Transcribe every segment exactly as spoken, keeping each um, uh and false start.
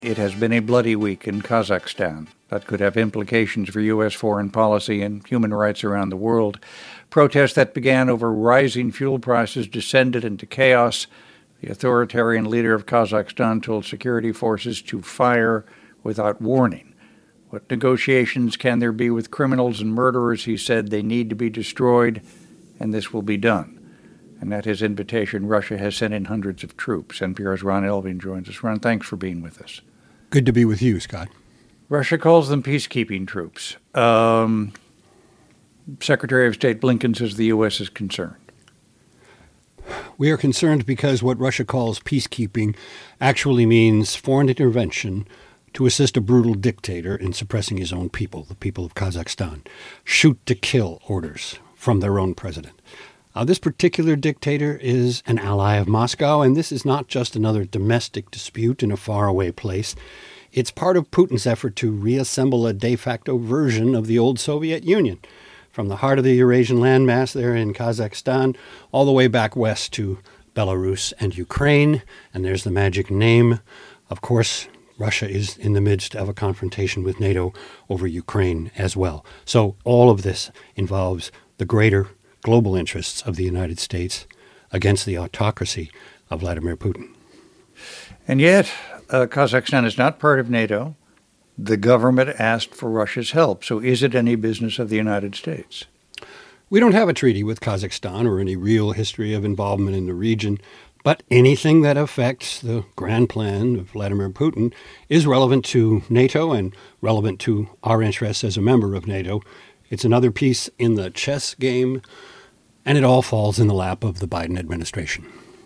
It has been a bloody week in Kazakhstan that could have implications for U S foreign policy and human rights around the world. Protests that began over rising fuel prices descended into chaos. The authoritarian leader of Kazakhstan told security forces to fire without warning. What negotiations can there be with criminals and murderers? He said they need to be destroyed, and this will be done. And at his invitation, Russia has sent in hundreds of troops. N P R's Ron Elving joins us. Ron, thanks for being with us. Good to be with you, Scott. Russia calls them peacekeeping troops. Um, Secretary of State Blinken says the U S is concerned. We are concerned because what Russia calls peacekeeping actually means foreign intervention to assist a brutal dictator in suppressing his own people, the people of Kazakhstan. Shoot-to-kill orders from their own president. Uh, this particular dictator is an ally of Moscow, and this is not just another domestic dispute in a faraway place. It's part of Putin's effort to reassemble a de facto version of the old Soviet Union, from the heart of the Eurasian landmass there in Kazakhstan, all the way back west to Belarus and Ukraine. And there's the magic name. Of course, Russia is in the midst of a confrontation with NATO over Ukraine as well. So all of this involves the greater global interests of the United States against the autocracy of Vladimir Putin. And yet, uh, Kazakhstan is not part of NATO. The government asked for Russia's help. So is it any business of the United States? We don't have a treaty with Kazakhstan or any real history of involvement in the region, but anything that affects the grand plan of Vladimir Putin is relevant to NATO and relevant to our interests as a member of NATO. It's another piece in the chess game, and it all falls in the lap of the Biden administration.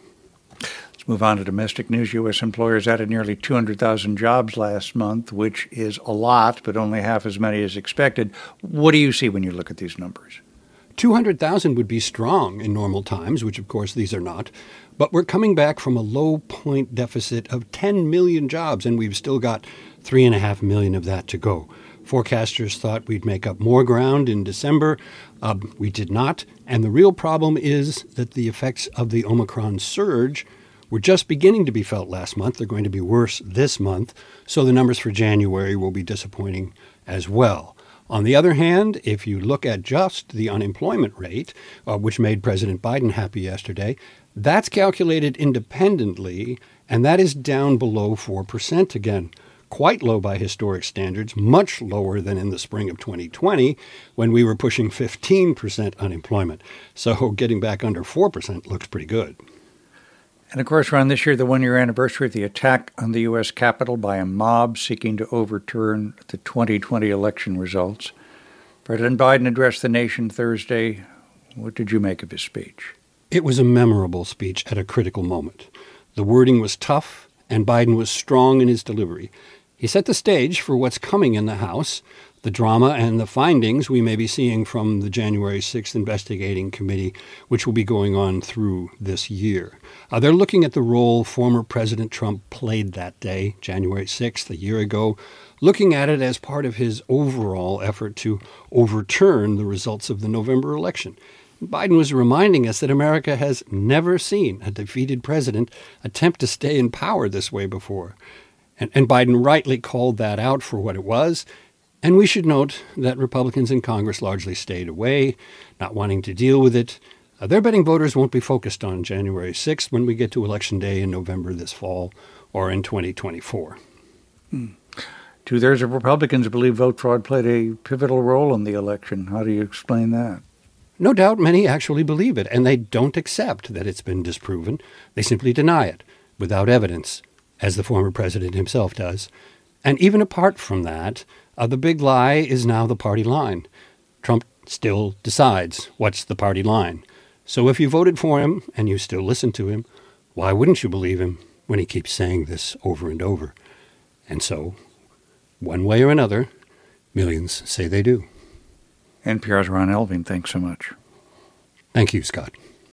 Let's move on to domestic news. U S employers added nearly two hundred thousand jobs last month, which is a lot, but only half as many as expected. What do you see when you look at these numbers? two hundred thousand would be strong in normal times, which of course these are not. But we're coming back from a low point deficit of ten million jobs, and we've still got three point five million of that to go. Forecasters thought we'd make up more ground in December. Uh, we did not. And the real problem is that the effects of the Omicron surge were just beginning to be felt last month. They're going to be worse this month. So the numbers for January will be disappointing as well. On the other hand, if you look at just the unemployment rate, uh, which made President Biden happy yesterday, that's calculated independently, and that is down below four percent again. Quite low by historic standards, much lower than in the spring of twenty twenty when we were pushing fifteen percent unemployment. So getting back under four percent looks pretty good. And of course, around this year, the one-year anniversary of the attack on the U S Capitol by a mob seeking to overturn the twenty twenty election results. President Biden addressed the nation Thursday. What did you make of his speech? It was a memorable speech at a critical moment. The wording was tough, and Biden was strong in his delivery. He set the stage for what's coming in the House, the drama and the findings we may be seeing from the January sixth investigating committee, which will be going on through this year. Uh, they're looking at the role former President Trump played that day, January sixth, a year ago, looking at it as part of his overall effort to overturn the results of the November election. Biden was reminding us that America has never seen a defeated president attempt to stay in power this way before. And, and Biden rightly called that out for what it was. And we should note that Republicans in Congress largely stayed away, not wanting to deal with it. Uh, they're betting voters won't be focused on January sixth when we get to Election Day in November this fall or in twenty twenty-four. Hmm. Two-thirds of Republicans believe vote fraud played a pivotal role in the election. How do you explain that? No doubt many actually believe it, and they don't accept that it's been disproven. They simply deny it without evidence, as the former president himself does. And even apart from that, uh, the big lie is now the party line. Trump still decides what's the party line. So if you voted for him and you still listen to him, why wouldn't you believe him when he keeps saying this over and over? And so, one way or another, millions say they do. N P R's Ron Elving, thanks so much. Thank you, Scott.